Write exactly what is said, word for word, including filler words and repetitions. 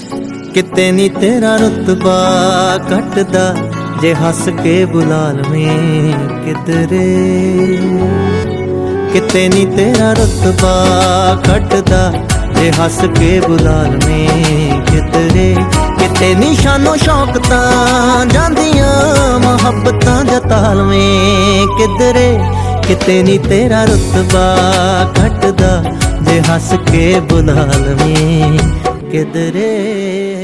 किते नी तेरा रुतबा घटदा जे हस के बुला लवें किधरे। किते नी तेरा रुतबा घटदा जे हस के बुला लवें किधरे। किते नी शानो शौकतां जांदियां मुहब्बतां जता लवें किधरे। किते नी तेरा रुतबा घटदा जे हस के बुला लवें किधरे।